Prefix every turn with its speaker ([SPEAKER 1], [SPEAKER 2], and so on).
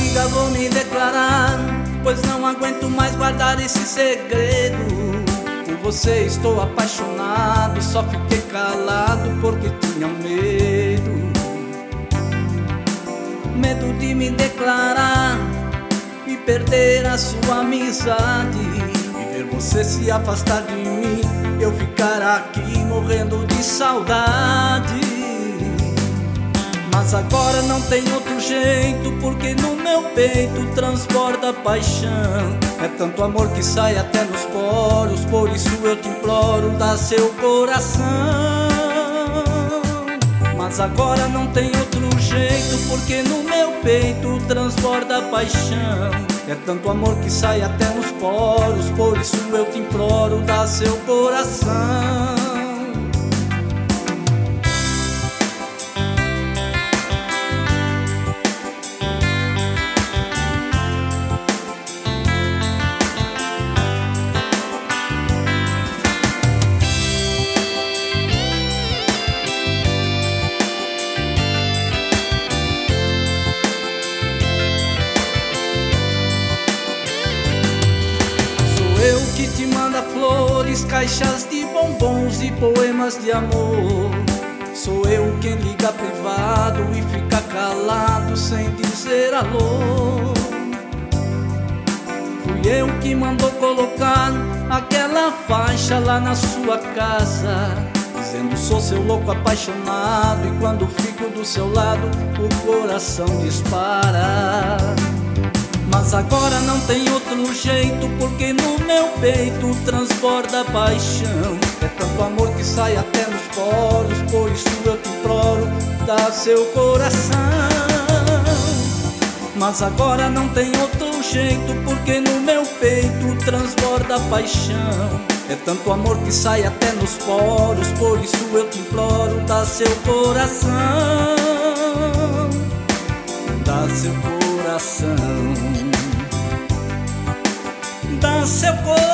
[SPEAKER 1] amiga, vou me declarar, pois não aguento mais guardar esse segredo. Por você estou apaixonado, só fiquei calado porque tinha medo. Medo de me declarar e perder a sua amizade, e ver você se afastar de mim, eu ficar aqui morrendo de saudade. Mas agora não tem outro jeito, porque no meu peito transborda paixão. É tanto amor que sai até nos poros, por isso eu te imploro, dá seu coração. Mas agora não tem outro jeito, porque no meu peito transborda paixão. É tanto amor que sai até nos poros, por isso eu te imploro, dá seu coração. Eu que te manda flores, caixas de bombons e poemas de amor. Sou eu quem liga privado e fica calado sem dizer alô. Fui eu que mandou colocar aquela faixa lá na sua casa, dizendo sou seu louco apaixonado, e quando fico do seu lado o coração dispara. Mas agora não tem outro jeito, porque no meu peito transborda paixão. É tanto amor que sai até nos poros, por isso eu te imploro, dá seu coração. Mas agora não tem outro jeito, porque no meu peito transborda paixão. É tanto amor que sai até nos poros, por isso eu te imploro, dá seu coração. Dá seu coração. Dá seu coração.